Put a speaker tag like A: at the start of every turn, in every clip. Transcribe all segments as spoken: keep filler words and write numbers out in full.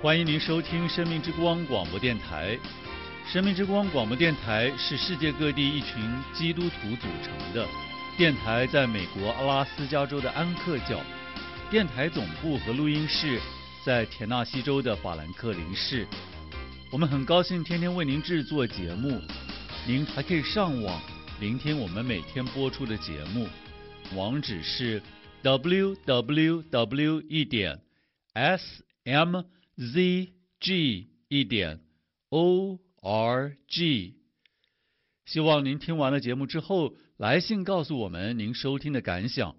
A: 欢迎您收听生命之光广播电台。生命之光广播电台是世界各地一群基督徒组成的电台，在美国阿拉斯加州的安克角，电台总部和录音室在田纳西州的法兰克林市。我们很高兴天天为您制作节目，您还可以上网聆听我们每天播出的节目，网址是 double-u double-u double-u 一点 s m z g 一点 o r g。 希望您听完了节目之后来信告诉我们您收听的感想。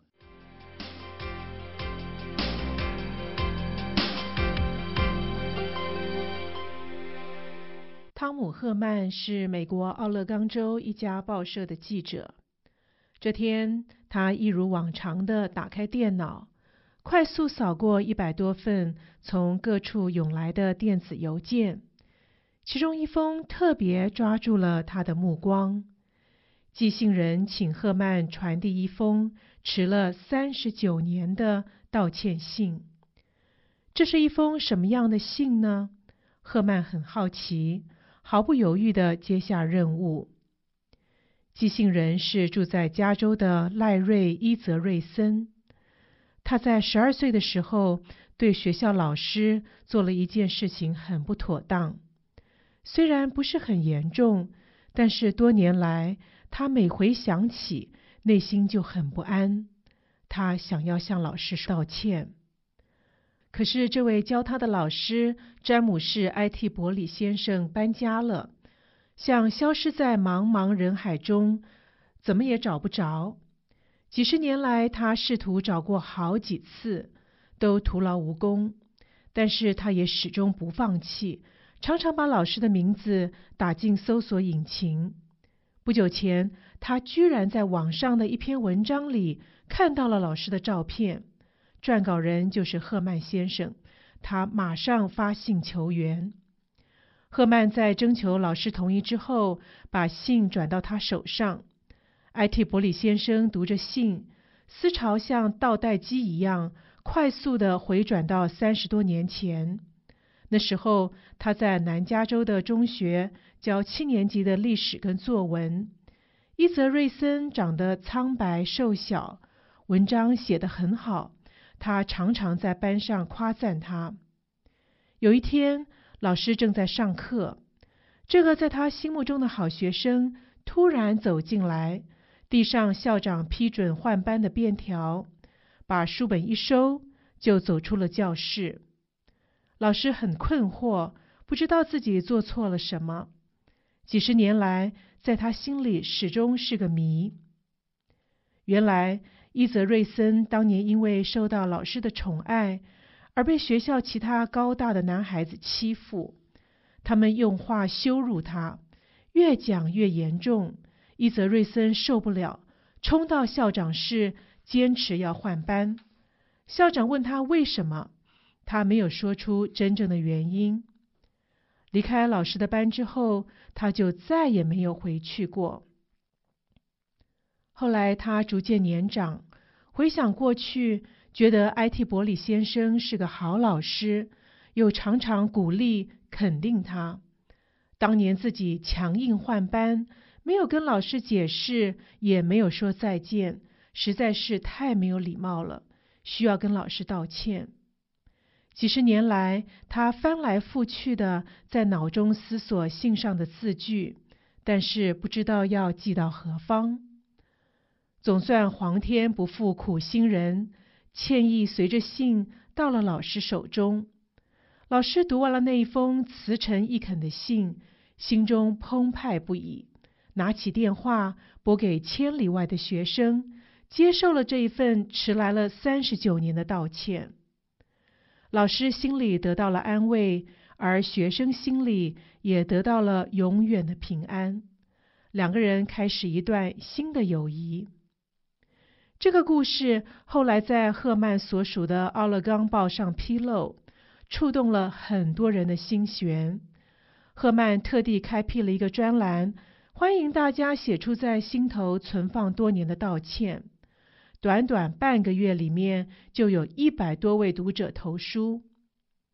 B: 汤姆·赫曼是美国奥勒冈州一家报社的记者。这天，他一如往常地打开电脑，快速扫过一百多份从各处涌来的电子邮件，其中一封特别抓住了他的目光。寄信人请赫曼传递一封迟了三十九年的道歉信。这是一封什么样的信呢？赫曼很好奇，毫不犹豫地接下任务。寄信人是住在加州的赖瑞·伊泽瑞森。他在十二岁的时候对学校老师做了一件事情很不妥当，虽然不是很严重，但是多年来他每回想起，内心就很不安。他想要向老师道歉。可是这位教他的老师詹姆士·埃蒂伯里先生搬家了，像消失在茫茫人海中，怎么也找不着。几十年来，他试图找过好几次，都徒劳无功，但是他也始终不放弃，常常把老师的名字打进搜索引擎。不久前，他居然在网上的一篇文章里看到了老师的照片，撰稿人就是赫曼先生，他马上发信求援。赫曼在征求老师同意之后，把信转到他手上。埃蒂伯里先生读着信，思潮像倒带机一样快速地回转到三十多年前。那时候他在南加州的中学教七年级的历史跟作文。伊泽瑞森长得苍白瘦小，文章写得很好，他常常在班上夸赞他。有一天，老师正在上课，这个在他心目中的好学生突然走进来，递上校长批准换班的便条，把书本一收，就走出了教室。老师很困惑，不知道自己做错了什么。几十年来，在他心里始终是个谜。原来，伊泽瑞森当年因为受到老师的宠爱，而被学校其他高大的男孩子欺负。他们用话羞辱他，越讲越严重。伊泽瑞森受不了，冲到校长室，坚持要换班。校长问他为什么，他没有说出真正的原因。离开老师的班之后，他就再也没有回去过。后来他逐渐年长，回想过去，觉得埃蒂伯里先生是个好老师，又常常鼓励肯定他。当年自己强硬换班，没有跟老师解释，也没有说再见，实在是太没有礼貌了，需要跟老师道歉。几十年来，他翻来覆去的在脑中思索信上的字句，但是不知道要寄到何方。总算皇天不负苦心人，歉意随着信到了老师手中。老师读完了那一封辞诚意恳的信，心中澎湃不已，拿起电话拨给千里外的学生，接受了这一份迟来了三十九年的道歉。老师心里得到了安慰，而学生心里也得到了永远的平安。两个人开始一段新的友谊。这个故事后来在赫曼所属的奥勒冈报上披露，触动了很多人的心弦。赫曼特地开辟了一个专栏，欢迎大家写出在心头存放多年的道歉。短短半个月里面，就有一百多位读者投书。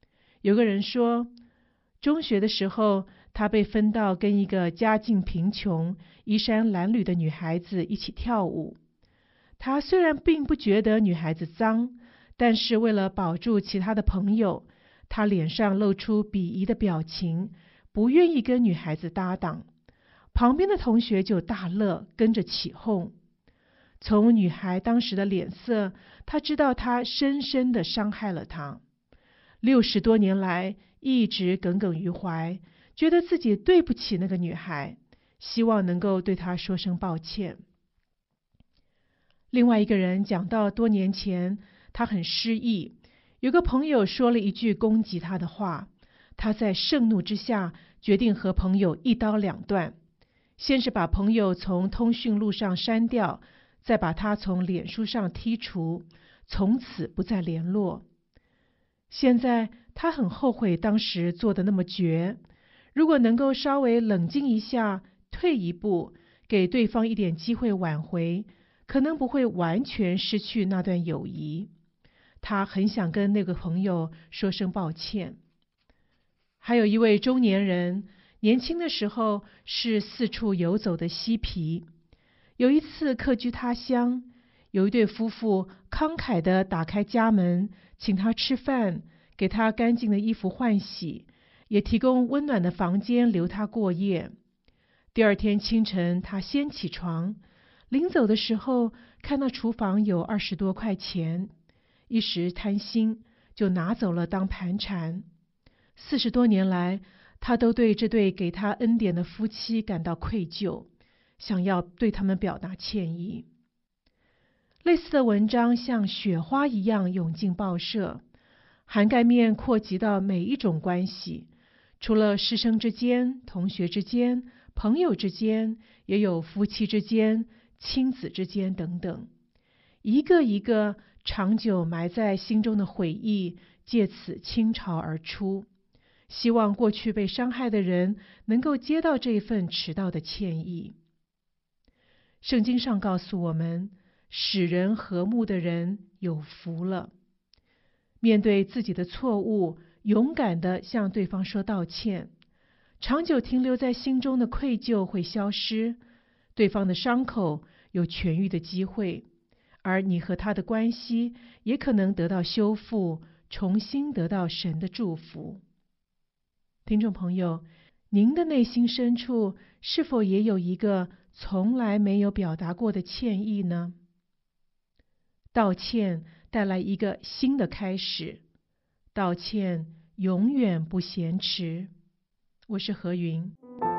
B: 有个人说，中学的时候，他被分到跟一个家境贫穷、衣衫褴褛的女孩子一起跳舞。他虽然并不觉得女孩子脏，但是为了保住其他的朋友，他脸上露出鄙夷的表情，不愿意跟女孩子搭档。旁边的同学就大乐，跟着起哄。从女孩当时的脸色，他知道她深深的伤害了他。六十多年来，一直耿耿于怀，觉得自己对不起那个女孩，希望能够对她说声抱歉。另外一个人讲到多年前，他很失意，有个朋友说了一句攻击他的话，他在盛怒之下决定和朋友一刀两断，先是把朋友从通讯录上删掉，再把他从脸书上剔除，从此不再联络。现在他很后悔当时做的那么绝，如果能够稍微冷静一下，退一步，给对方一点机会挽回，可能不会完全失去那段友谊。他很想跟那个朋友说声抱歉。还有一位中年人，年轻的时候是四处游走的嬉皮。有一次客居他乡，有一对夫妇慷慨地打开家门，请他吃饭，给他干净的衣服换洗，也提供温暖的房间留他过夜。第二天清晨，他先起床，临走的时候看到厨房有二十多块钱，一时贪心，就拿走了当盘缠。四十多年来，他都对这对给他恩典的夫妻感到愧疚，想要对他们表达歉意。类似的文章像雪花一样涌进报社，涵盖面扩及到每一种关系，除了师生之间、同学之间、朋友之间，也有夫妻之间、亲子之间等等。一个一个长久埋在心中的悔意，借此倾巢而出，希望过去被伤害的人能够接到这份迟到的歉意。圣经上告诉我们，使人和睦的人有福了。面对自己的错误，勇敢地向对方说道歉，长久停留在心中的愧疚会消失，对方的伤口有痊愈的机会，而你和他的关系也可能得到修复，重新得到神的祝福。听众朋友，您的内心深处是否也有一个从来没有表达过的歉意呢？道歉带来一个新的开始，道歉永远不嫌迟。我是何云。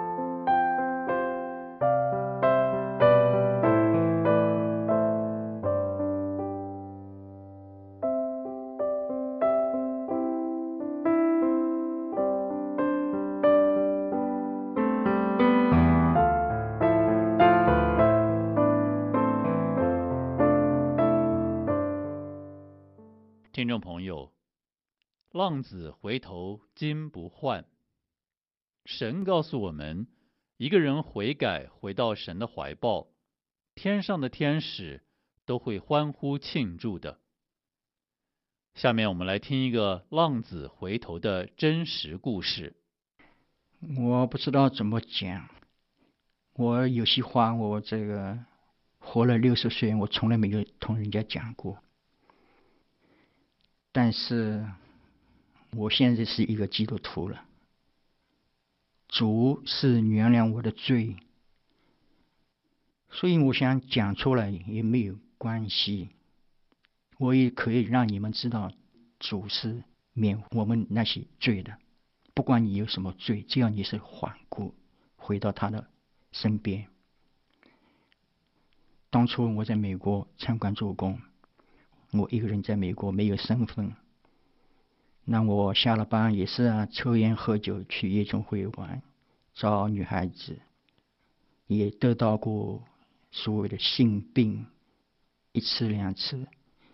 A: 听众朋友，浪子回头金不换。神告诉我们，一个人悔改回到神的怀抱，天上的天使都会欢呼庆祝的。下面我们来听一个浪子回头的真实故事。
C: 我不知道怎么讲，我有些话我这个活了六十岁，我从来没有同人家讲过。但是我现在是一个基督徒了，主是原谅我的罪，所以我想讲出来也没有关系，我也可以让你们知道主是免我们那些罪的。不管你有什么罪，只要你是缓过回到他的身边。当初我在美国参观做工，我一个人在美国没有身份，那我下了班也是啊，抽烟喝酒，去夜总会玩，找女孩子，也得到过所谓的性病一次两次，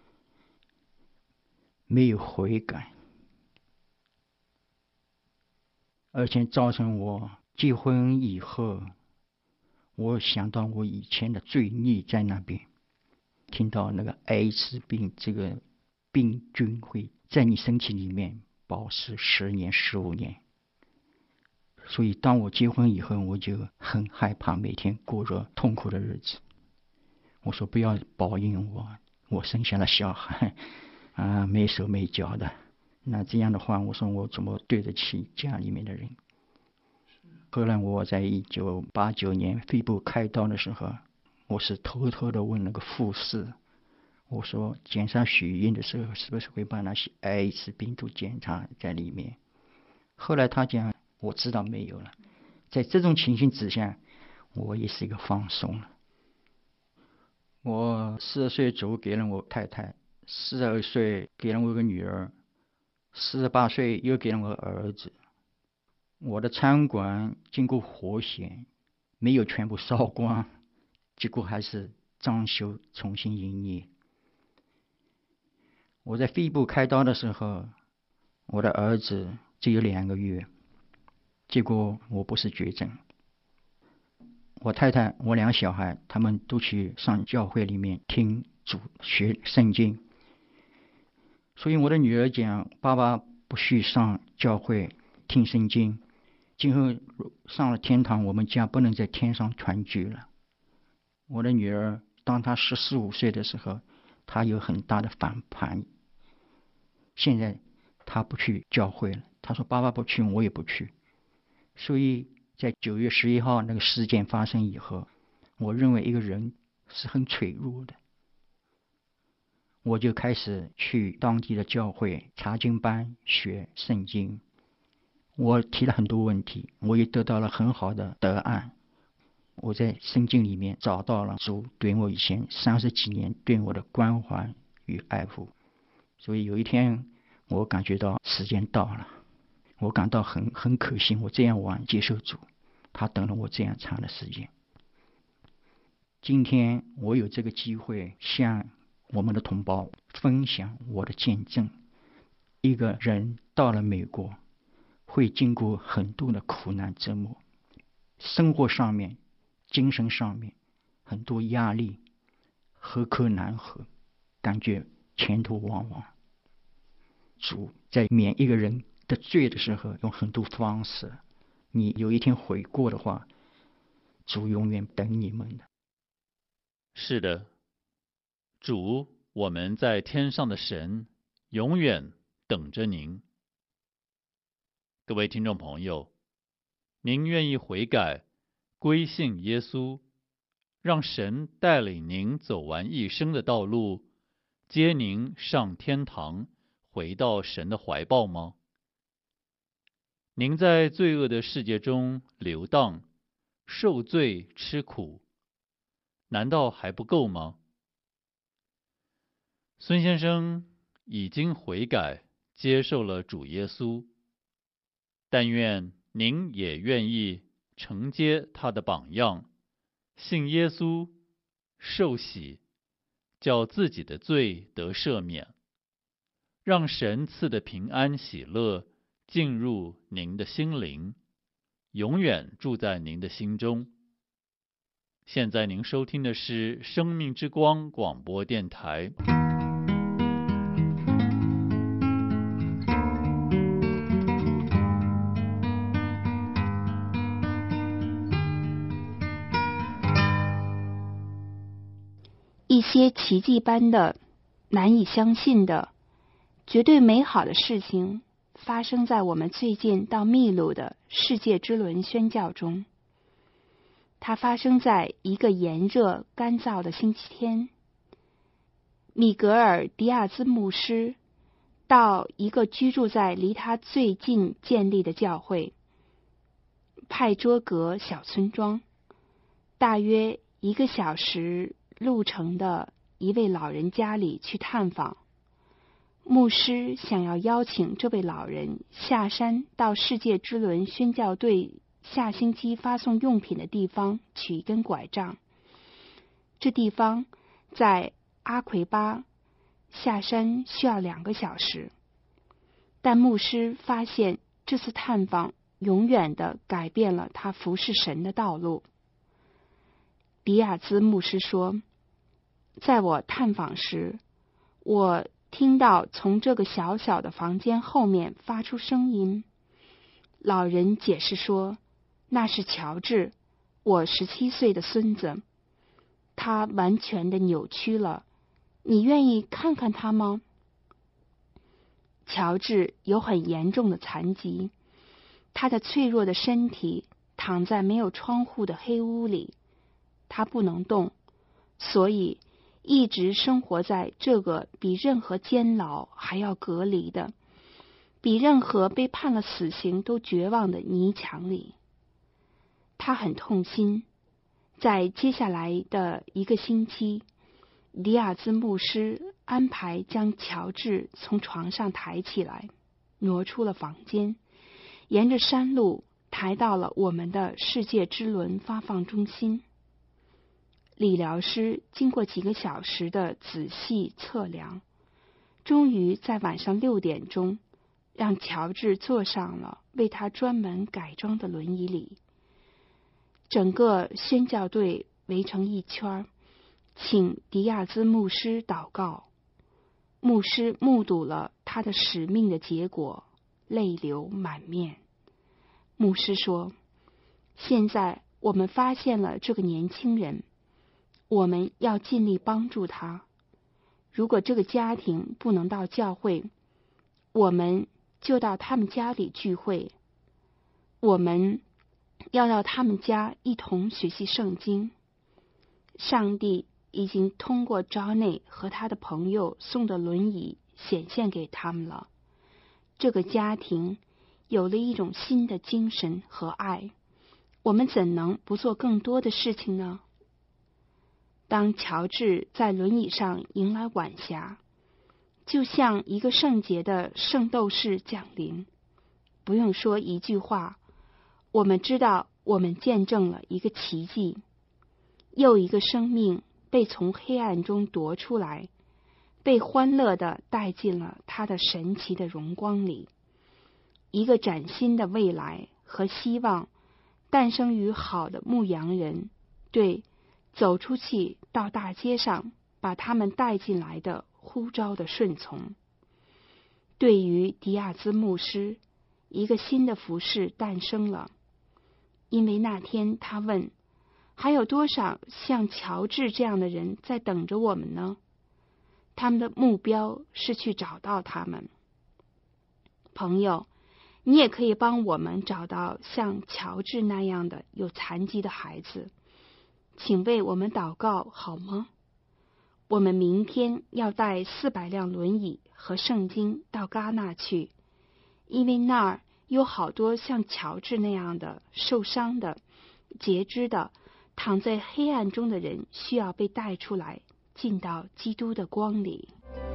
C: 没有悔改，而且造成我结婚以后，我想到我以前的罪孽在那边，听到那个艾滋病这个病菌会在你身体里面保持十年、十五年。所以当我结婚以后，我就很害怕每天过着痛苦的日子。我说不要报应我，我生下了小孩啊，没手没脚的，那这样的话，我说我怎么对得起家里面的人？后来我在一九八九年肺部开刀的时候，我是偷偷的问那个护士，我说检查血液的时候是不是会把那些艾滋病毒检查在里面？后来他讲我知道没有了。在这种情形之下，我也是一个放松了。我四十岁走给了我太太，四十二岁给了我一个女儿，四十八岁又给了我儿子。我的餐馆经过火险，没有全部烧光，结果还是装修重新营业。我在肺部开刀的时候，我的儿子只有两个月，结果我不是绝症。我太太我两个小孩他们都去上教会里面听主学圣经，所以我的女儿讲，爸爸不许上教会听圣经，今后上了天堂，我们家不能在天上团聚了。我的女儿当她十四五岁的时候，她有很大的反叛，现在她不去教会了，她说爸爸不去我也不去。所以在九月十一号那个事件发生以后，我认为一个人是很脆弱的，我就开始去当地的教会查经班学圣经。我提了很多问题，我也得到了很好的答案。我在圣经里面找到了主对我以前三十几年对我的关怀与爱护。所以有一天我感觉到时间到了，我感到很很可惜，我这样晚接受主，他等了我这样长的时间。今天我有这个机会向我们的同胞分享我的见证。一个人到了美国，会经过很多的苦难折磨，生活上面、精神上面很多压力，何可难何，感觉前途茫茫。主在免一个人的罪的时候用很多方式，你有一天悔过的话，主永远等你们的。
A: 是的，主，我们在天上的神永远等着您。各位听众朋友，您愿意悔改归信耶稣，让神带领您走完一生的道路，接您上天堂，回到神的怀抱吗？您在罪恶的世界中流荡，受罪吃苦，难道还不够吗？孙先生已经悔改，接受了主耶稣，但愿您也愿意承接他的榜样，信耶稣，受洗，叫自己的罪得赦免，让神赐的平安喜乐进入您的心灵，永远住在您的心中。现在您收听的是生命之光广播电台。
D: 一些奇迹般的、难以相信的、绝对美好的事情发生在我们最近到秘鲁的世界之轮宣教中。它发生在一个炎热干燥的星期天。米格尔·迪亚兹牧师到一个居住在离他最近建立的教会派卓格小村庄，大约一个小时路程的一位老人家里去探访。牧师想要邀请这位老人下山到世界之轮宣教队下星期发送用品的地方取一根拐杖。这地方在阿奎巴，下山需要两个小时。但牧师发现这次探访永远地改变了他服侍神的道路。迪亚兹牧师说，在我探访时，我听到从这个小小的房间后面发出声音。老人解释说，那是乔治，我十七岁的孙子，他完全的扭曲了，你愿意看看他吗？乔治有很严重的残疾，他的脆弱的身体躺在没有窗户的黑屋里，他不能动，所以一直生活在这个比任何监牢还要隔离的，比任何被判了死刑都绝望的泥墙里。他很痛心，在接下来的一个星期，迪亚兹牧师安排将乔治从床上抬起来，挪出了房间，沿着山路抬到了我们的世界之轮发放中心。理疗师经过几个小时的仔细测量，终于在晚上六点钟让乔治坐上了为他专门改装的轮椅里。整个宣教队围成一圈，请迪亚兹牧师祷告。牧师目睹了他的使命的结果，泪流满面。牧师说，现在我们发现了这个年轻人，我们要尽力帮助他。如果这个家庭不能到教会，我们就到他们家里聚会。我们要到他们家一同学习圣经。上帝已经通过 Johnny 和他的朋友送的轮椅显现给他们了。这个家庭有了一种新的精神和爱，我们怎能不做更多的事情呢？当乔治在轮椅上迎来晚霞，就像一个圣洁的圣斗士降临，不用说一句话，我们知道我们见证了一个奇迹，又一个生命被从黑暗中夺出来，被欢乐地带进了他的神奇的荣光里。一个崭新的未来和希望诞生于好的牧羊人对走出去到大街上把他们带进来的呼召的顺从。对于迪亚兹牧师，一个新的服事诞生了，因为那天他问，还有多少像乔治这样的人在等着我们呢？他们的目标是去找到他们。朋友，你也可以帮我们找到像乔治那样的有残疾的孩子，请为我们祷告好吗？我们明天要带四百辆轮椅和圣经到戛纳去，因为那儿有好多像乔治那样的受伤的、截肢的、躺在黑暗中的人需要被带出来，进到基督的光里。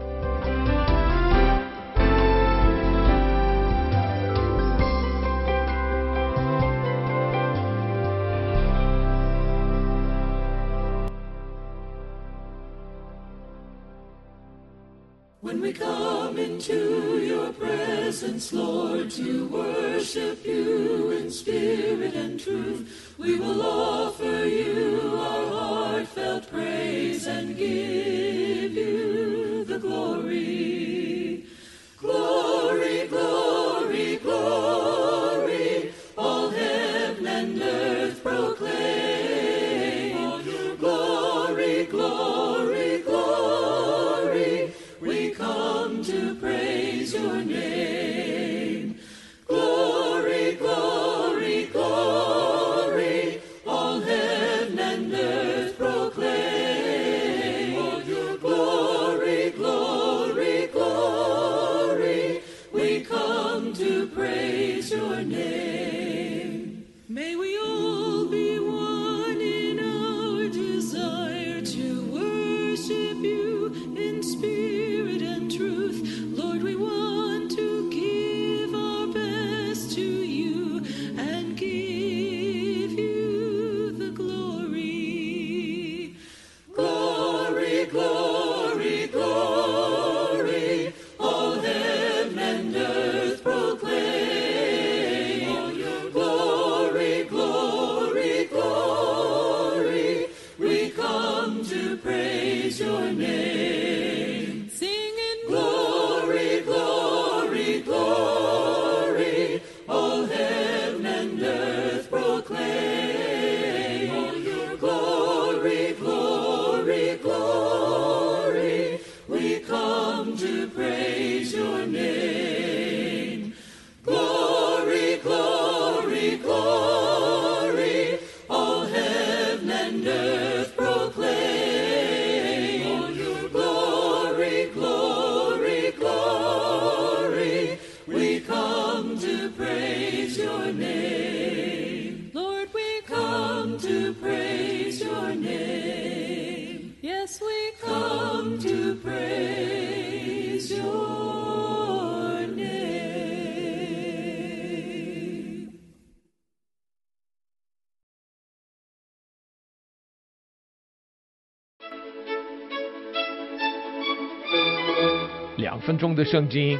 E: When we come into your presence, Lord, to worship you in spirit and truth, we will offer you our heartfelt praise and give you the glory. Glory, glory, glory, all heaven and earth proclaim. Glory, glory, glory, we come to praise your name. Glory, glory, glory, all heaven and earth proclaim. Glory, glory, glory, we come to praise your name. May we all be one in our desire to worship you in spirit and truth. Lord, we want to give our best to you and give you the glory. Glory, glory, glory, all heaven and earth proclaim. Glory, glory, glory, we come to praise your name. Singing glory. to praise your name.
F: 两分钟的圣经。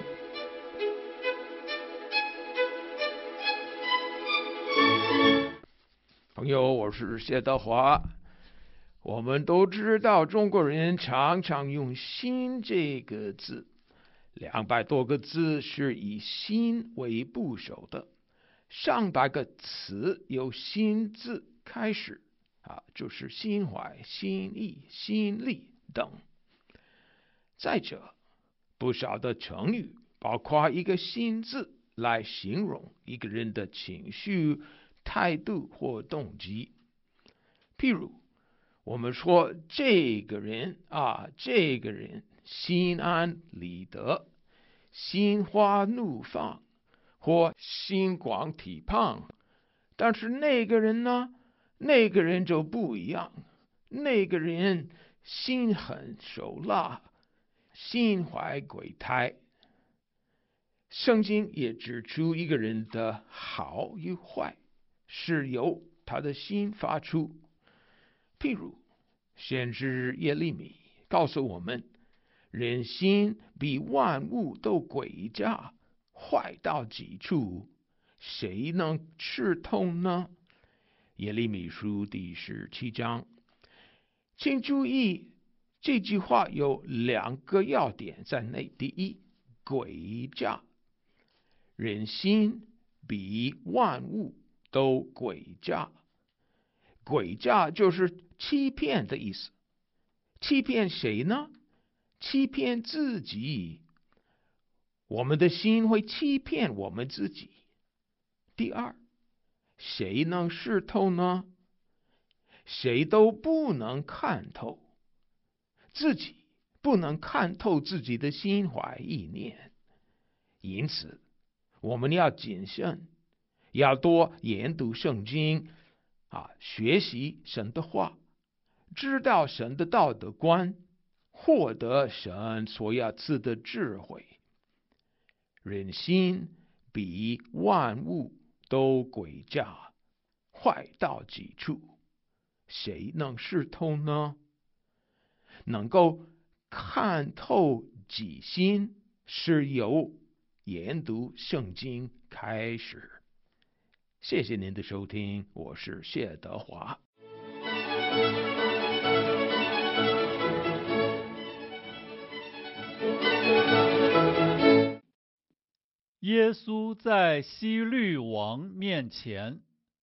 F: 朋友，我是谢德华。我们都知道，中国人常常用“心”这个字，两百多个字是以“心”为部首的，上百个词由“心”字开始，啊，就是心怀、心意、心力等。再者，不少的成语包括一个“心”字来形容一个人的情绪、态度或动机。譬如，我们说这个人啊，这个人心安理得、心花怒放，或心广体胖。但是那个人呢，那个人就不一样，那个人心狠手辣，心怀鬼胎。圣经也指出一个人的好与坏是由他的心发出。譬如先知耶利米告诉我们，人心比万物都诡诈，坏到极处，谁能刺透呢？耶利米书第十七章。请注意，这句话有两个要点在内。第一，诡诈，人心比万物都诡诈。诡诈就是欺骗的意思。欺骗谁呢？欺骗自己。我们的心会欺骗我们自己。第二，谁能识透呢？谁都不能看透。自己不能看透自己的心怀意念。因此，我们要谨慎，要多研读圣经，啊，学习神的话，知道神的道德观，获得神所要赐的智慧。人心比万物都诡诈，坏到极处，谁能识透呢？能够看透己心，是由研读圣经开始。谢谢您的收听，我是谢德华。
A: 耶稣在希律王面前。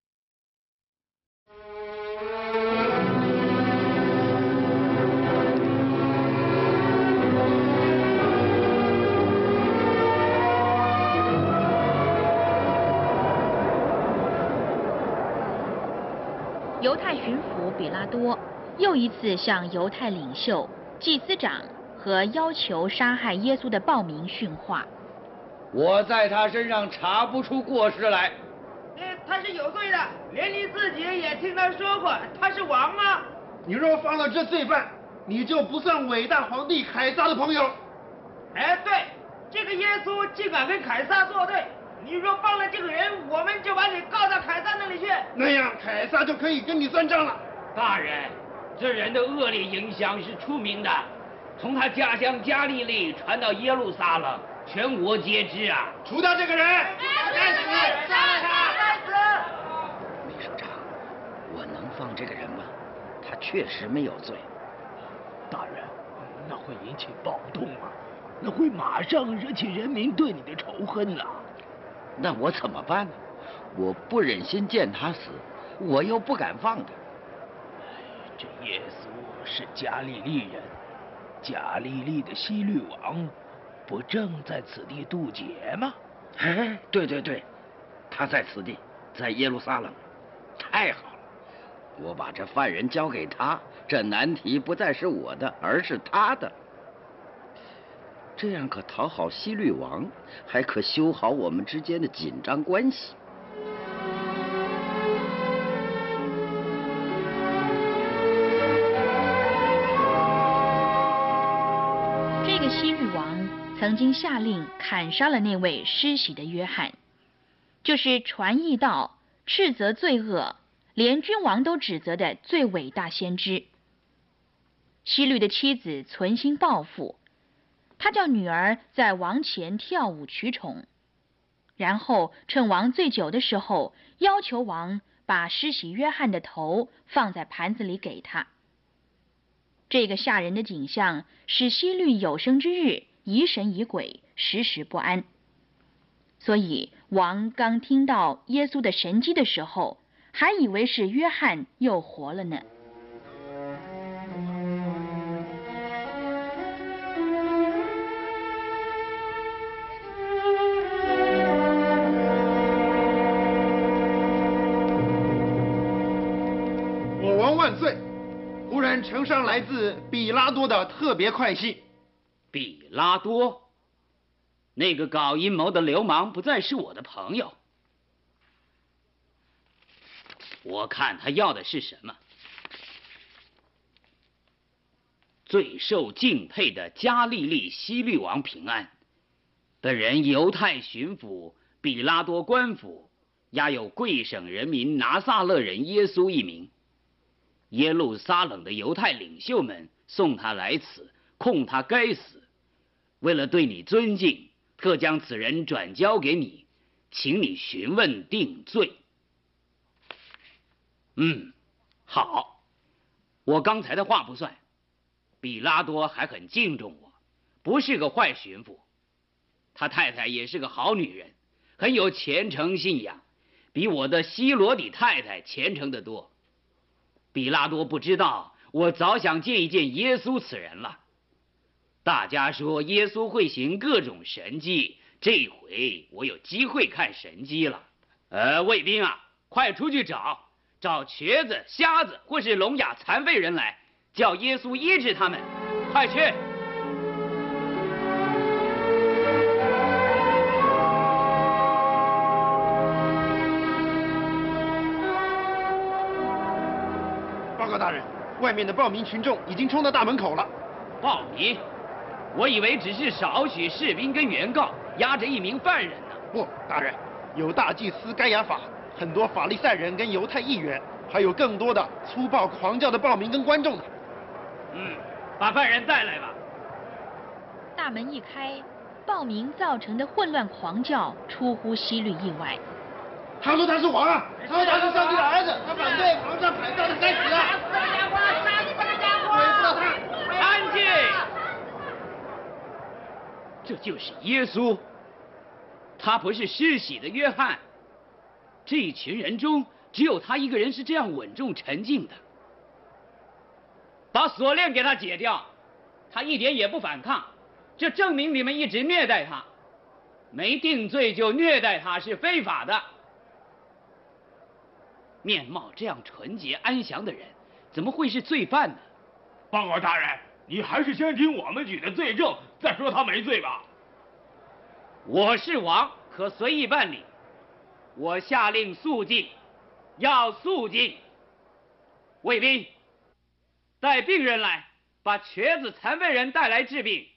G: 犹太巡抚比拉多又一次向犹太领袖、祭司长和要求杀害耶稣的暴民训话。
H: 我在他身上查不出过失来。
I: 哎，他是有罪的，连你自己也听他说过，他是王啊！
J: 你若犯了这罪犯，你就不算伟大皇帝凯撒的朋友。
I: 哎，对，这个耶稣竟敢跟凯撒作对。你若放了这个人，我们就把你告到凯撒那里去。
J: 那样，凯撒就可以跟你算账了。
H: 大人，这人的恶劣影响是出名的，从他家乡加利利传到耶路撒冷，全国皆知啊！
J: 除掉这个人！
I: 该死！杀了他！该死！
K: 秘书长，我能放这个人吗？他确实没有罪。
L: 大人，那会引起暴动啊，那会马上惹起人民对你的仇恨呐。
K: 那我怎么办呢？我不忍心见他死，我又不敢放他。
L: 这耶稣是加利利人，加利利的希律王不正在此地渡劫吗？
K: 哎，对对对，他在此地，在耶路撒冷。太好了，我把这犯人交给他，这难题不再是我的，而是他的。这样可讨好希律王，还可修好我们之间的紧张关系。
G: 个希律王曾经下令砍杀了那位施洗的约翰，就是传异道、斥责罪恶，连君王都指责的最伟大先知。希律的妻子存心报复，他叫女儿在王前跳舞取宠，然后趁王醉酒的时候，要求王把施洗约翰的头放在盘子里给他。这个吓人的景象使希律有生之日疑神疑鬼，时时不安。所以王刚听到耶稣的神迹的时候，还以为是约翰又活了呢。
J: 我王万岁！忽然呈上来自比拉多的特别快信。
M: 比拉多，那个搞阴谋的流氓不再是我的朋友。我看他要的是什么？最受敬佩的加利利希律王平安，本人犹太巡抚比拉多官府押有贵省人民拿撒勒人耶稣一名。耶路撒冷的犹太领袖们送他来此，控他该死。为了对你尊敬，特将此人转交给你，请你询问定罪。嗯，好，我刚才的话不算，比拉多还很敬重我，不是个坏巡抚。他太太也是个好女人，很有虔诚信仰，比我的希罗底太太虔诚得多。比拉多不知道，我早想见一见耶稣此人了。大家说耶稣会行各种神迹，这回我有机会看神迹了。呃，卫兵啊，快出去找，找瘸子、瞎子或是聋哑残废人来，叫耶稣医治他们，快去！
J: 报告大人，外面的暴民群众已经冲到大门口了。
M: 暴民？我以为只是少许士兵跟原告押着一名犯人呢。
J: 不，大人，有大祭司该亚法，很多法利赛人跟犹太议员，还有更多的粗暴狂叫的暴民跟观众呢。
M: 嗯，把犯人带来吧。
G: 大门一开，暴民造成的混乱狂叫出乎希律意外。
J: 他说他是王啊，他说他是上帝的儿子，他反对皇上凯撒的，该死啊！
I: 杀死这个家伙！
J: 鬼死了他！
M: 安静！这就是耶稣，他不是施洗的约翰。这一群人中，只有他一个人是这样稳重沉静的。把锁链给他解掉，他一点也不反抗，这证明你们一直虐待他。没定罪就虐待他是非法的。面貌这样纯洁安详的人，怎么会是罪犯呢？
L: 报告大人，你还是先听我们举的罪证，再说他没罪吧。
M: 我是王，可随意办理。我下令肃静，要肃静。卫兵，带病人来，把瘸子、残废人带来治病。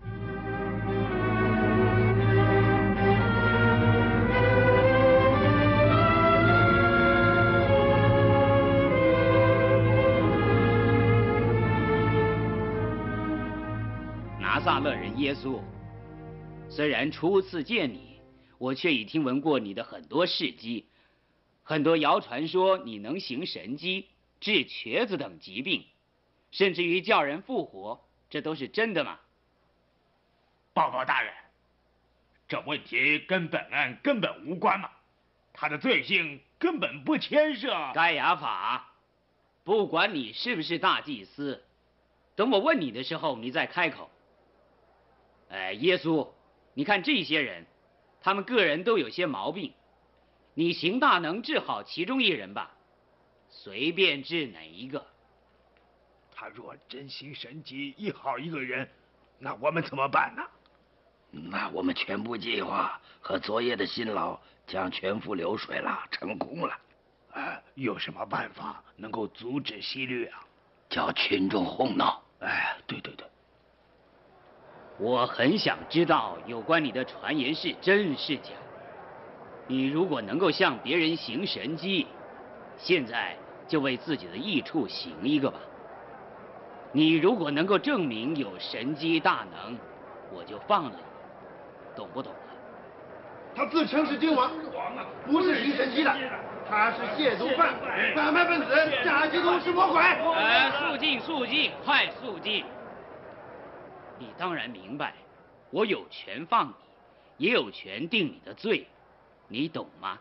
M: 拿撒勒人耶稣，虽然初次见你，我却已听闻过你的很多事迹，很多谣传说你能行神迹，治瘸子等疾病，甚至于叫人复活，这都是真的吗？
L: 报告大人，这问题跟本案根本无关嘛，他的罪行根本不牵涉。
M: 该亚法，不管你是不是大祭司，等我问你的时候，你再开口。哎，耶稣，你看这些人，他们个人都有些毛病，你行大能治好其中一人吧，随便治哪一个。
L: 他若真行神迹医好一个人，那我们怎么办呢？
K: 那我们全部计划和昨夜的辛劳将全部流水了，成功了。
L: 哎，有什么办法能够阻止希律啊？
K: 叫群众哄闹。
L: 哎，对对对。
M: 我很想知道有关你的传言是真是假。你如果能够向别人行神迹，现在就为自己的益处行一个吧。你如果能够证明有神迹大能，我就放了你，懂不懂啊？
J: 他自称是君王，不是行神迹的，他是亵渎犯、反叛分子，假基督是魔鬼。
M: 呃，肃静，肃静，快肃静！你当然明白，我有权放你，也有权定你的罪，你懂吗？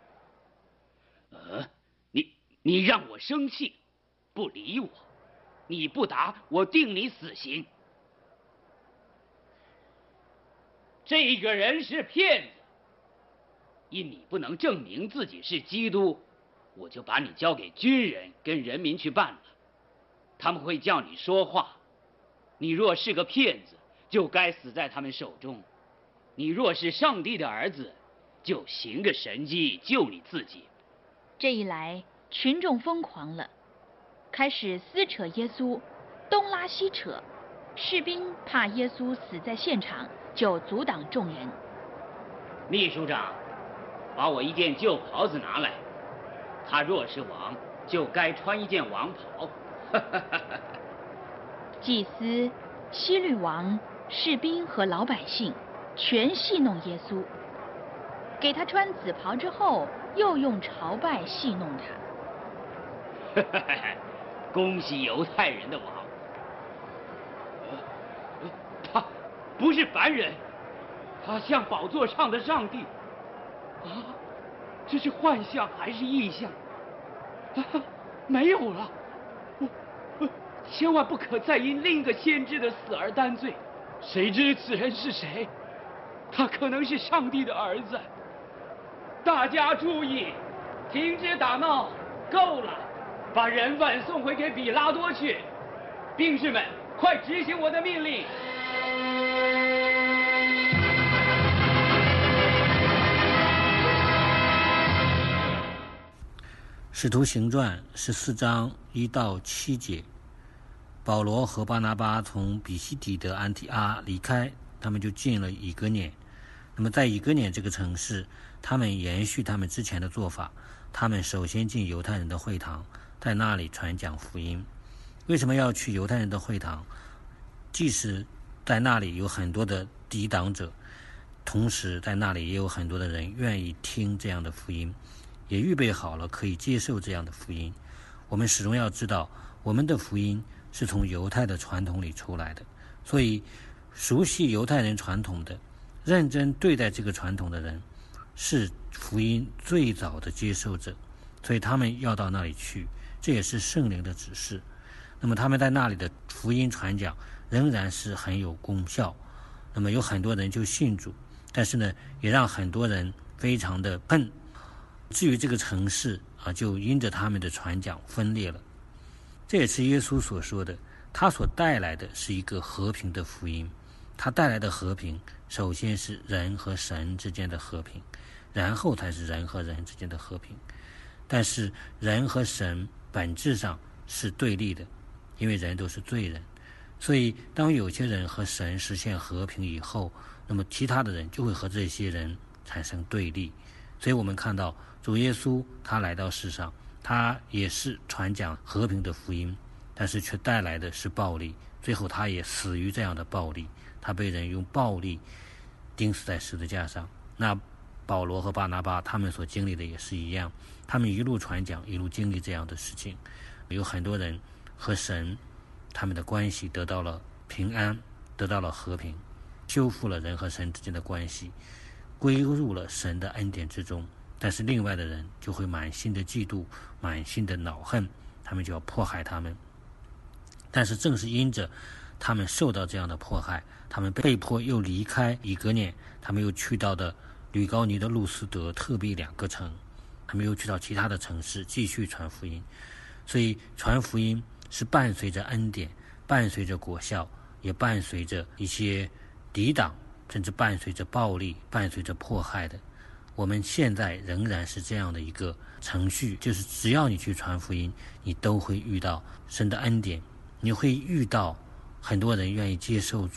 M: 呃，你你让我生气，不理我，你不答，我定你死刑。这个人是骗子，因你不能证明自己是基督，我就把你交给军人跟人民去办了，他们会叫你说话。你若是个骗子，就该死在他们手中；你若是上帝的儿子，就行个神迹救你自己。
G: 这一来，群众疯狂了，开始撕扯耶稣，东拉西扯。士兵怕耶稣死在现场，就阻挡众人。
M: 秘书长，把我一件旧袍子拿来。他若是王，就该穿一件王袍。
G: 祭司、希律王、士兵和老百姓全戏弄耶稣，给他穿紫袍之后，又用朝拜戏弄他。
M: 恭喜犹太人的王！他不是凡人，他像宝座上的上帝。啊，这是幻象还是异象？啊，没有了。我我千万不可再因另一个先知的死而担罪。谁知此人是谁？他可能是上帝的儿子。大家注意，停止打闹，够了，把人犯送回给比拉多去。兵士们，快执行我的命令！
N: 使徒行传十四章一到七节，保罗和巴拿巴从比西底的安提阿离开，他们就进了以哥念。那么在以哥念这个城市，他们延续他们之前的做法，他们首先进犹太人的会堂，在那里传讲福音。为什么要去犹太人的会堂？即使在那里有很多的抵挡者，同时在那里也有很多的人愿意听这样的福音，也预备好了可以接受这样的福音。我们始终要知道，我们的福音是从犹太的传统里出来的，所以熟悉犹太人传统的、认真对待这个传统的人，是福音最早的接受者，所以他们要到那里去，这也是圣灵的指示。那么他们在那里的福音传讲仍然是很有功效，那么有很多人就信主，但是呢，也让很多人非常的恨。至于这个城市啊，就因着他们的传讲分裂了。这也是耶稣所说的，他所带来的是一个和平的福音。他带来的和平，首先是人和神之间的和平，然后才是人和人之间的和平。但是人和神本质上是对立的，因为人都是罪人。所以当有些人和神实现和平以后，那么其他的人就会和这些人产生对立。所以我们看到主耶稣他来到世上，他也是传讲和平的福音，但是却带来的是暴力，最后他也死于这样的暴力，他被人用暴力钉死在十字架上。那保罗和巴拿巴他们所经历的也是一样，他们一路传讲，一路经历这样的事情。有很多人和神他们的关系得到了平安，得到了和平，修复了人和神之间的关系，归入了神的恩典之中。但是另外的人就会满心的嫉妒，满心的恼恨，他们就要迫害他们。但是正是因着他们受到这样的迫害，他们被迫又离开以哥念，他们又去到的吕高尼的路斯德、特庇两个城，他们又去到其他的城市继续传福音。所以传福音是伴随着恩典，伴随着果效，也伴随着一些抵挡，甚至伴随着暴力，伴随着迫害的。我们现在仍然是这样的一个程序，就是只要你去传福音，你都会遇到神的恩典，你会遇到很多人愿意接受主，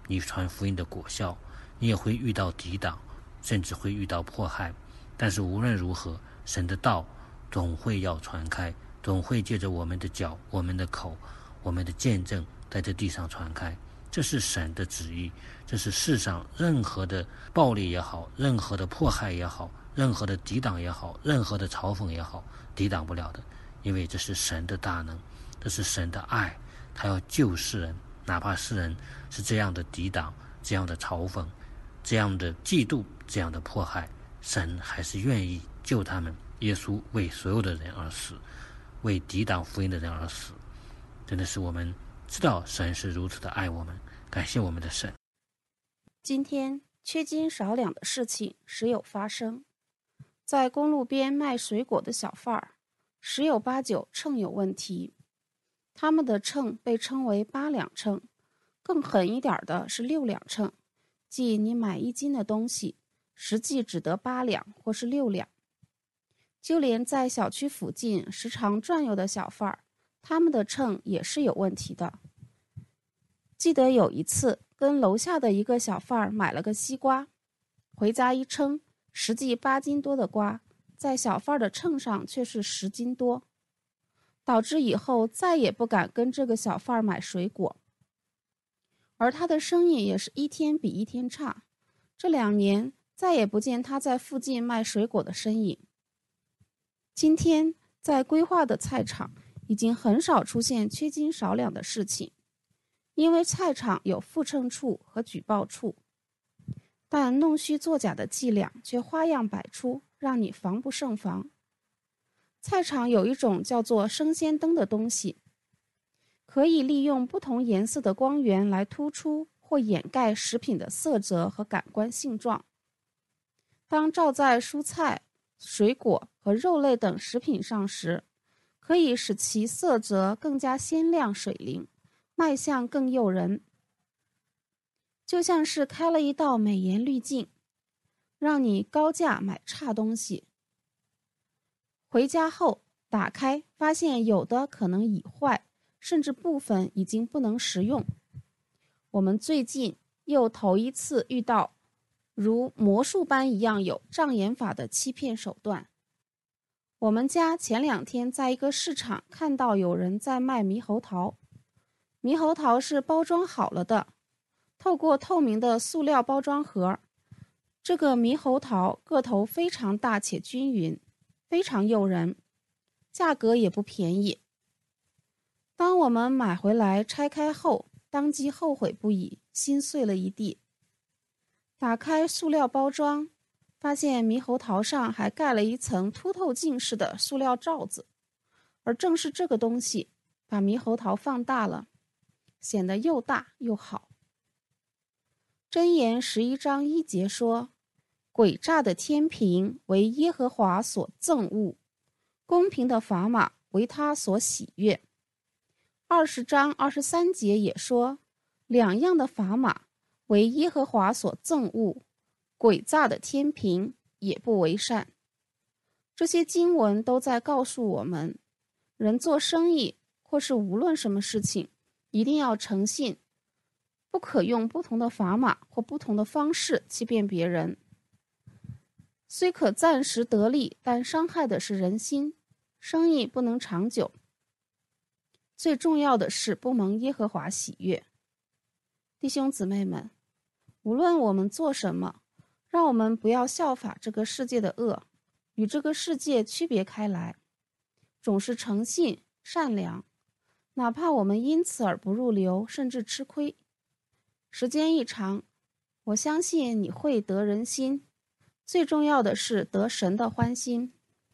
N: 你传福音的果效，你也会遇到抵挡，甚至会遇到迫害。但是无论如何，神的道总会要传开，总会借着我们的脚、我们的口、我们的见证在这地上传开。这是神的旨意，这是世上任何的暴力也好，任何的迫害也好，任何的抵挡也好，任何的嘲讽也好，抵挡不了的。因为这是神的大能，这是神的爱，他要救世人，哪怕世人是这样的抵挡，这样的嘲讽，这样的嫉妒，这样的迫害，神还是愿意救他们。耶稣为所有的人而死，为抵挡福音的人而死。真的是我们知道神是如此的爱我们，感谢我们的神。
O: 今天缺斤少两的事情时有发生，在公路边卖水果的小贩儿十有八九秤有问题，他们的秤被称为八两秤，更狠一点的是六两秤，即你买一斤的东西，实际只得八两或是六两。就连在小区附近时常转悠的小贩儿，他们的秤也是有问题的。记得有一次跟楼下的一个小贩儿买了个西瓜，回家一称，实际八斤多的瓜，在小贩的秤上却是十斤多，导致以后再也不敢跟这个小贩买水果。而他的生意也是一天比一天差，这两年再也不见他在附近卖水果的身影。今天在规划的菜场已经很少出现缺斤少两的事情，因为菜场有复秤处和举报处，但弄虚作假的伎俩却花样百出，让你防不胜防。菜场有一种叫做生鲜灯的东西，可以利用不同颜色的光源来突出或掩盖食品的色泽和感官性状。当照在蔬菜、水果和肉类等食品上时，可以使其色泽更加鲜亮水灵，卖相更诱人，就像是开了一道美颜滤镜，让你高价买差东西。回家后打开，发现有的可能已坏，甚至部分已经不能食用。我们最近又头一次遇到如魔术般一样有障眼法的欺骗手段。我们家前两天在一个市场看到有人在卖猕猴桃，猕猴桃是包装好了的，透过透明的塑料包装盒，这个猕猴桃个头非常大且均匀，非常诱人，价格也不便宜。当我们买回来拆开后，当即后悔不已，心碎了一地。打开塑料包装，发现猕猴桃上还盖了一层凸透镜式的塑料罩子，而正是这个东西把猕猴桃放大了，显得又大又好。箴言十一章一节说，诡诈的天平为耶和华所憎恶，公平的砝码为他所喜悦。二十章二十三节也说，两样的砝码为耶和华所憎恶，诡诈的天平也不为善。这些经文都在告诉我们，人做生意或是无论什么事情，一定要诚信，不可用不同的砝码或不同的方式欺骗别人。虽可暂时得利，但伤害的是人心，生意不能长久。最重要的是不蒙耶和华喜悦。弟兄姊妹们，无论我们做什么，让我们不要效法这个世界的恶，与这个世界区别开来，总是诚信善良，哪怕我们因此而不入流，甚至吃亏。时间一长，我相信你会得人心，最重要的是得神的欢心。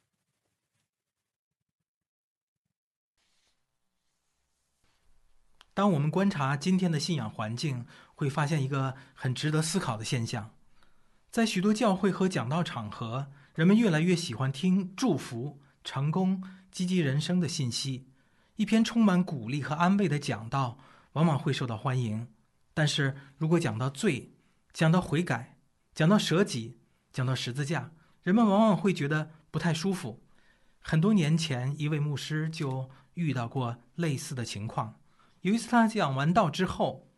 P: 当我们观察今天的信仰环境，会发现一个很值得思考的现象。在许多教会和讲道场合，人们越来越喜欢听祝福、成功、积极人生的信息。一篇充满鼓励和安慰的讲道往往会受到欢迎，但是如果讲到罪、讲到悔改、讲到舍己、讲到十字架，人们往往会觉得不太舒服。很多年前，一位牧师就遇到过类似的情况。有一次他讲完道之后，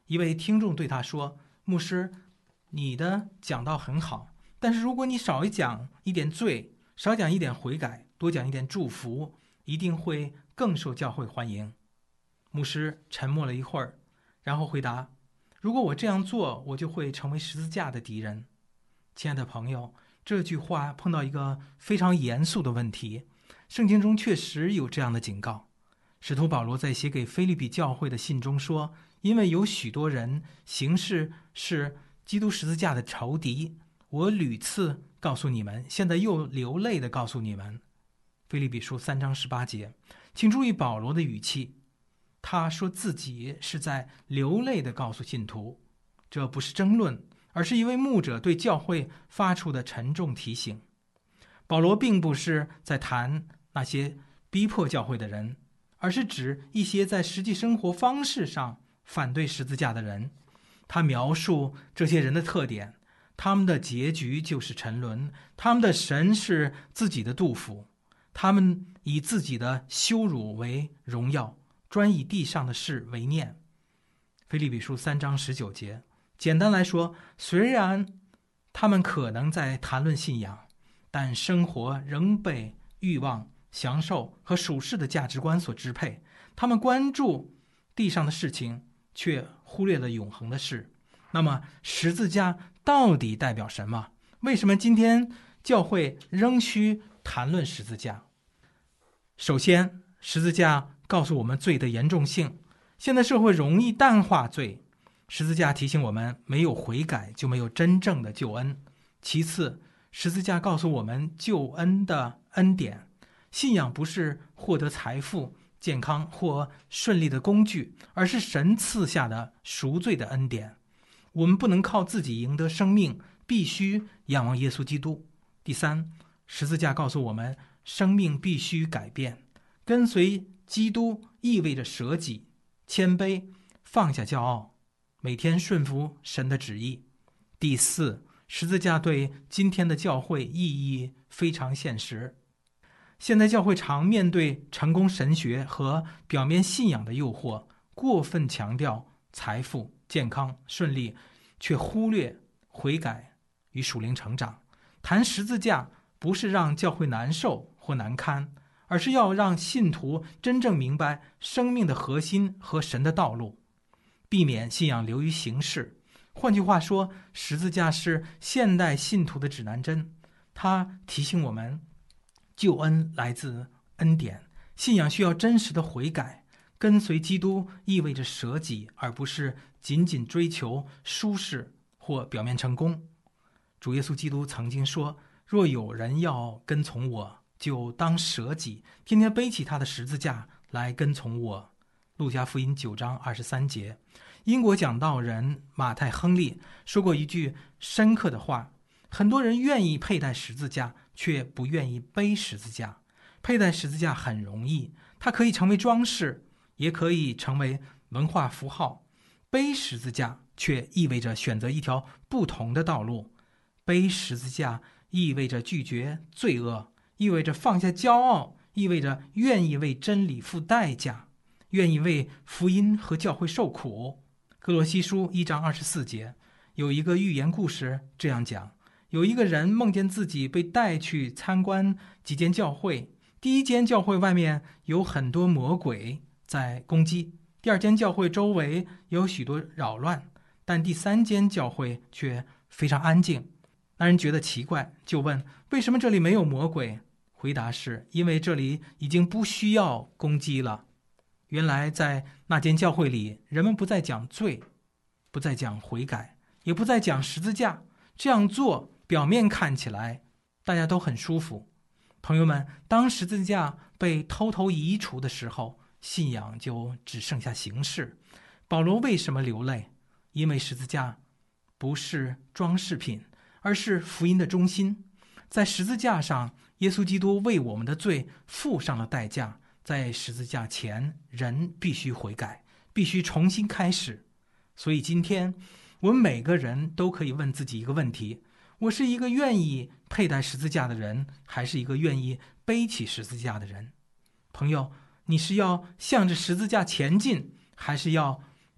P: 一位听众对他说：“牧师，你的讲道很好，但是如果你少讲一点罪，少讲一点悔改，多讲一点祝福，一定会更受教会欢迎。”牧师沉默了一会儿，然后回答：“如果我这样做，我就会成为十字架的敌人。”亲爱的朋友，这句话碰到一个非常严肃的问题。圣经中确实有这样的警告。使徒保罗在写给腓立比教会的信中说：“因为有许多人行事是基督十字架的仇敌，我屡次告诉你们，现在又流泪地告诉你们。”腓立比书三章十八节，请注意保罗的语气，他说自己是在流泪地告诉信徒，这不是争论，而是一位牧者对教会发出的沉重提醒。保罗并不是在谈那些逼迫教会的人，而是指一些在实际生活方式上反对十字架的人。他描述这些人的特点，他们的结局就是沉沦，他们的神是自己的杜甫，他们以自己的羞辱为荣耀，专以地上的事为念。腓立比书三章十九节，简单来说，虽然他们可能在谈论信仰，但生活仍被欲望、享受和属世的价值观所支配。他们关注地上的事情，却忽略了永恒的事。那么十字架到底代表什么？为什么今天教会仍需谈论十字架？首先，十字架告诉我们罪的严重性。现在社会容易淡化罪，十字架提醒我们，没有悔改就没有真正的救恩。其次，十字架告诉我们救恩的恩典。信仰不是获得财富、健康或顺利的工具，而是神赐下的赎罪的恩典。我们不能靠自己赢得生命，必须仰望耶稣基督。第三，十字架告诉我们，生命必须改变。跟随基督意味着舍己、谦卑、放下骄傲，每天顺服神的旨意。第四，十字架对今天的教会意义非常现实。现在教会常面对成功神学和表面信仰的诱惑，过分强调财富、健康、顺利，却忽略悔改与属灵成长。谈十字架不是让教会难受或难堪，而是要让信徒真正明白生命的核心和神的道路，避免信仰流于形式。换句话说，十字架是现代信徒的指南针，它提醒我们救恩来自恩典，信仰需要真实的悔改，跟随基督意味着舍己，而不是仅仅追求舒适或表面成功。主耶稣基督曾经说，若有人要跟从我，就当舍己，天天背起他的十字架来跟从我。路加福音九章二十三节。英国讲道人马太·亨利说过一句深刻的话，很多人愿意佩戴十字架，却不愿意背十字架。佩戴十字架很容易，它可以成为装饰，也可以成为文化符号。背十字架却意味着选择一条不同的道路。背十字架意味着拒绝罪恶，意味着放下骄傲，意味着愿意为真理付代价，愿意为福音和教会受苦。歌罗西书一章二十四节有一个寓言故事这样讲，有一个人梦见自己被带去参观几间教会，第一间教会外面有很多魔鬼在攻击，第二间教会周围有许多扰乱，但第三间教会却非常安静。那人觉得奇怪，就问为什么这里没有魔鬼？回答是因为这里已经不需要攻击了。原来在那间教会里，人们不再讲罪，不再讲悔改，也不再讲十字架。这样做表面看起来大家都很舒服。朋友们，当十字架被偷偷移除的时候，信仰就只剩下形式。保罗为什么流泪？因为十字架不是装饰品，而是福音的中心。在十字架上，耶稣基督为我们的罪付上了代价。在十字架前，人必须悔改，必须重新开始。所以今天我们每个人都可以问自己一个问题：我是一个愿意佩戴十字架的人，还是一个愿意背起十字架的人？朋友，你是要向着十字架前进，还是要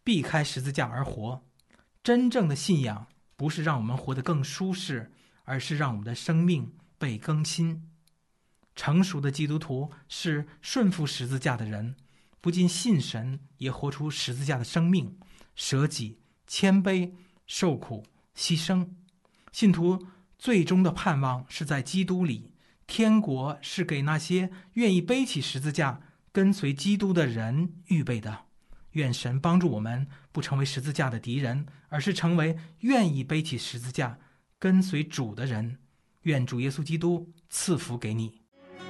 P: 避开十字架而活。真正的信仰不是让我们活得更舒适，而是让我们的生命被更新。成熟的基督徒是顺服十字架的人，不仅信神，也活出十字架的生命，舍己、谦卑、受苦、牺牲。信徒最终的盼望是在基督里，天国是给那些愿意背起十字架跟随基督的人预备的。愿神帮助我们不成为十字架的敌人，而是成为愿意背起十字架跟随主的人。愿主耶稣基督赐福给你。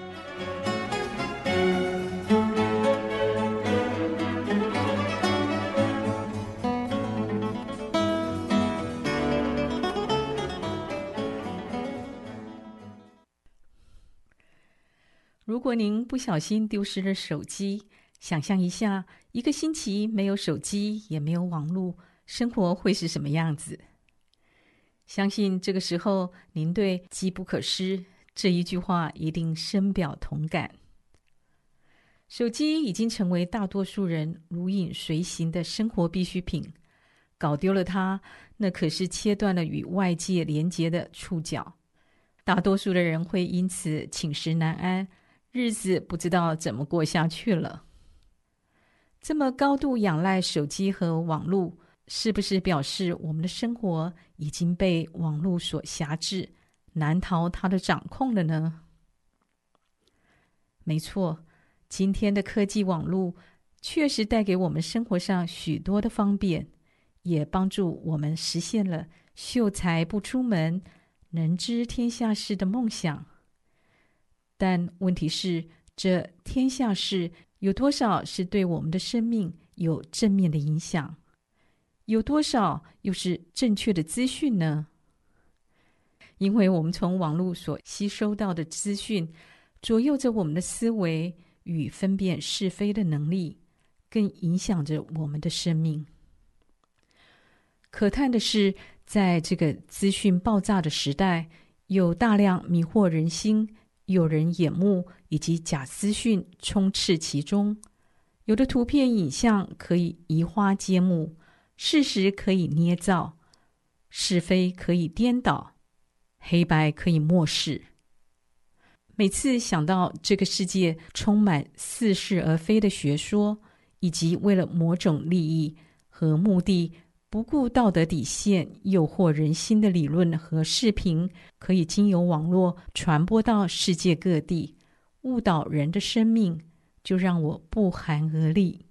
Q: 如果您不小心丢失了手机，想象一下，一个星期没有手机，也没有网络，生活会是什么样子？相信这个时候，您对“机不可失”这一句话一定深表同感。手机已经成为大多数人如影随形的生活必需品，搞丢了它，那可是切断了与外界连结的触角。大多数的人会因此寝食难安，日子不知道怎么过下去了。这么高度仰赖手机和网络，是不是表示我们的生活已经被网络所辖制，难逃它的掌控了呢？没错，今天的科技网络确实带给我们生活上许多的方便，也帮助我们实现了秀才不出门，能知天下事的梦想。但问题是，这天下事有多少是对我们的生命有正面的影响？有多少又是正确的资讯呢？因为我们从网络所吸收到的资讯，左右着我们的思维与分辨是非的能力，更影响着我们的生命。可叹的是，在这个资讯爆炸的时代，有大量迷惑人心、诱人眼目以及假资讯充斥其中。有的图片影像可以移花接木，事实可以捏造，是非可以颠倒，黑白可以漠视。每次想到这个世界充满似是而非的学说，以及为了某种利益和目的不顾道德底线诱惑人心的理论和视频，可以经由网络传播到世界各地，误导人的生命，就让我不寒而栗。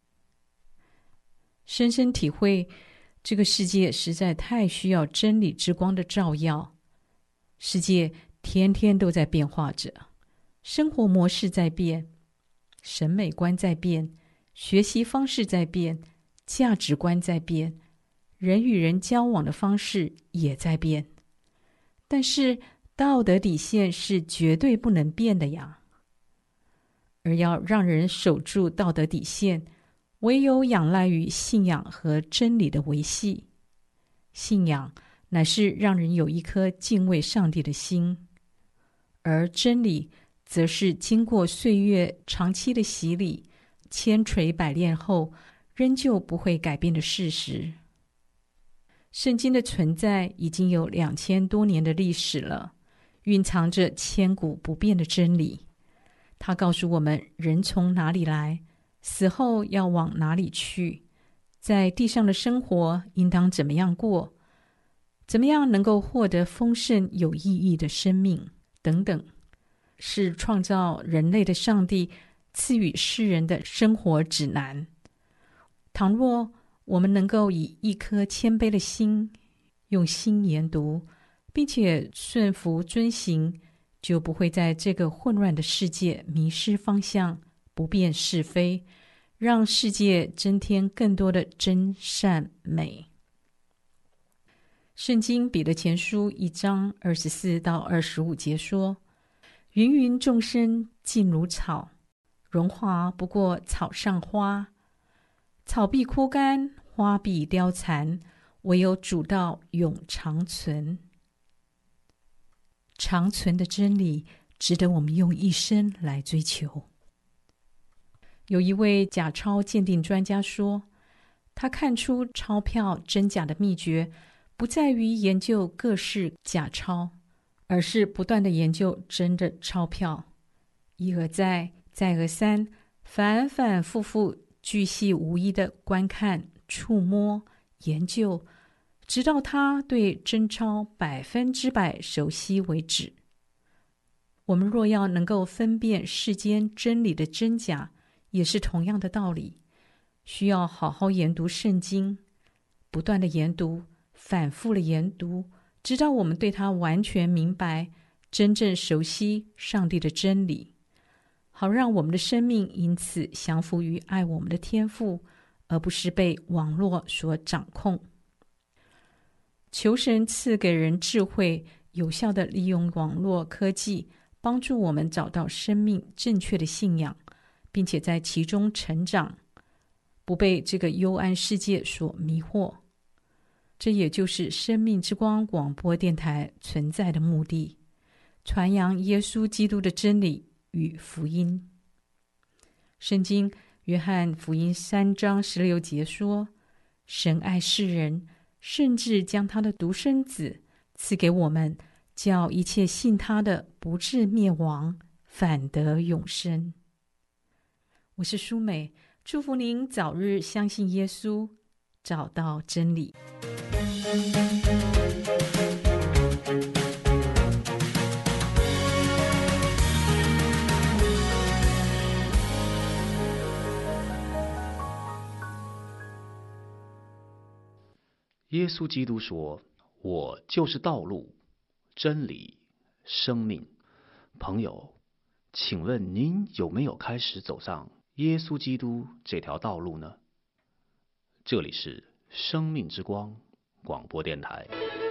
Q: 深深体会，这个世界实在太需要真理之光的照耀。世界天天都在变化着，生活模式在变，审美观在变，学习方式在变，价值观在变，人与人交往的方式也在变。但是道德底线是绝对不能变的呀。而要让人守住道德底线，唯有仰赖于信仰和真理的维系。信仰乃是让人有一颗敬畏上帝的心，而真理则是经过岁月长期的洗礼，千锤百炼后仍旧不会改变的事实。圣经的存在已经有两千多年的历史了，蕴藏着千古不变的真理。它告诉我们人从哪里来，死后要往哪里去，在地上的生活应当怎么样过，怎么样能够获得丰盛有意义的生命等等，是创造人类的上帝赐予世人的生活指南。倘若我们能够以一颗谦卑的心，用心研读，并且顺服遵行，就不会在这个混乱的世界迷失方向，不辨是非，让世界增添更多的真善美。圣经彼得前书一章二十四到二十五节说：芸芸众生尽如草，荣华不过草上花。草必枯干，花必凋残，唯有主道永长存。长存的真理值得我们用一生来追求。有一位假钞鉴定专家说， 他看出钞票真假的秘诀，不在于研究各式假钞，而是不断地研究真的钞票，一而再，再而三，反反复复，巨细无遗地观看、触摸、研究，直到他对真钞百分之百熟悉为止。我们若要能够分辨世间真理的真假，也是同样的道理，需要好好研读圣经，不断的研读，反复的研读，直到我们对它完全明白，真正熟悉上帝的真理，好让我们的生命因此降服于爱我们的天父，而不是被网络所掌控。求神赐给人智慧，有效地利用网络科技，帮助我们找到生命正确的信仰，并且在其中成长，不被这个幽暗世界所迷惑。这也就是生命之光广播电台存在的目的，传扬耶稣基督的真理与福音。圣经约翰福音三章十六节说，神爱世人，甚至将他的独生子赐给我们，叫一切信他的不至灭亡，反得永生。我是舒美，祝福您早日相信耶稣，找到真理。
R: 耶稣基督说，我就是道路、真理、生命。朋友，请问您有没有开始走上耶稣基督这条道路呢？这里是生命之光广播电台。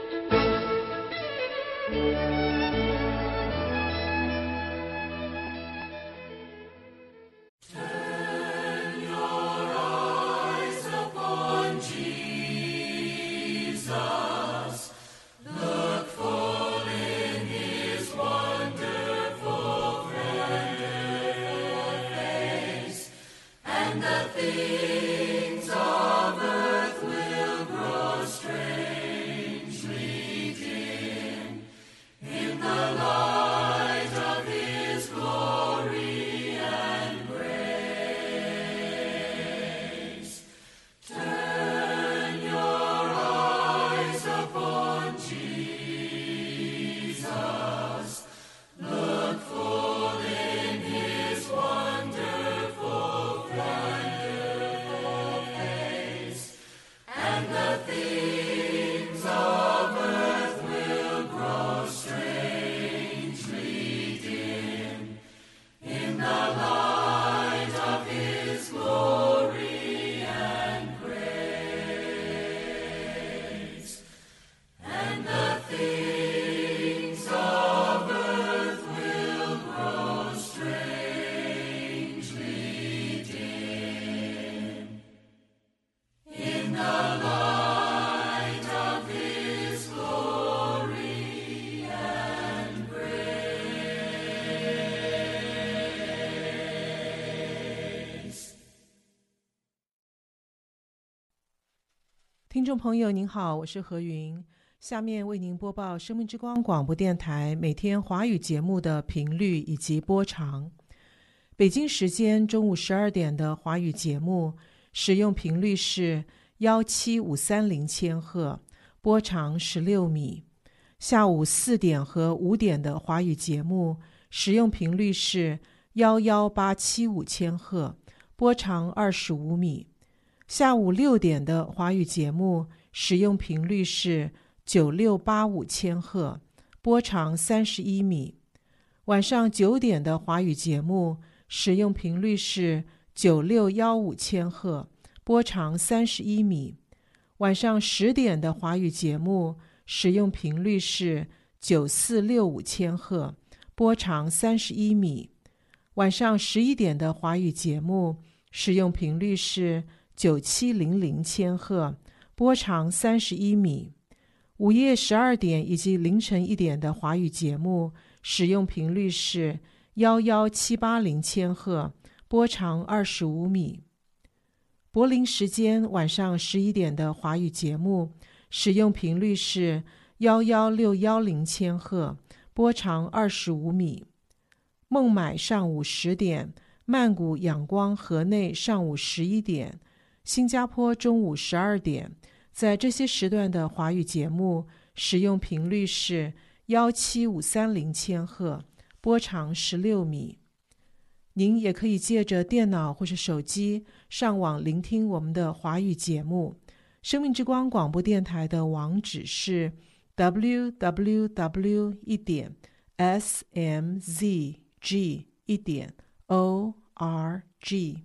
B: 听众朋友您好，我是何云，下面为您播报生命之光广播电台每天华语节目的频率以及播长。北京时间中午十二点的华语节目使用频率是一七五三零千赫，波长十六米。下午四点和五点的华语节目使用频率是一一八七五千赫，波长二十五米。下午六点的华语节目使用频率是九六八五千赫，波长三十一米。晚上九点的华语节目使用频率是九六一五千赫，波长三十一米。晚上十点的华语节目使用频率是九四六五千赫，波长三十一米。晚上十一点的华语节目使用频率是九七零零千赫，波长三十一米。午夜十二点以及凌晨一点的华语节目使用频率是一一七八零千赫，波长二十五米。 柏林时间晚上十一点的华语节目，使用频率是一一六一零千赫，波长二十五米。孟买上午十点，曼谷仰光河内上午十一点，新加坡中午十二点，在这些时段的华语节目使用频率是一七五三零千赫，波长十六米。您也可以借着电脑或是手机上网聆听我们的华语节目。生命之光广播电台的网址是 double-u double-u double-u 一点 s m z g 一点 o r g。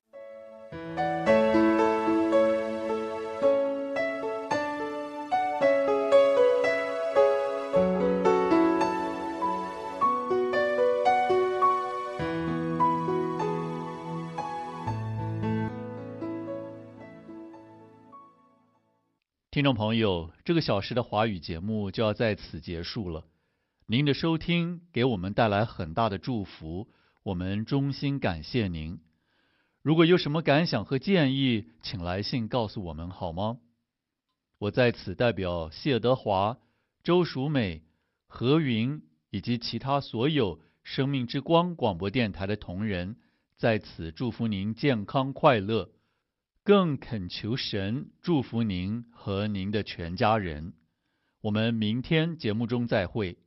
A: 听众朋友，这个小时的华语节目就要在此结束了。您的收听给我们带来很大的祝福，我们衷心感谢您。如果有什么感想和建议，请来信告诉我们好吗？我在此代表谢德华、周淑美、何云以及其他所有生命之光广播电台的同仁，在此祝福您健康快乐，更恳求神祝福您和您的全家人。我们明天节目中再会。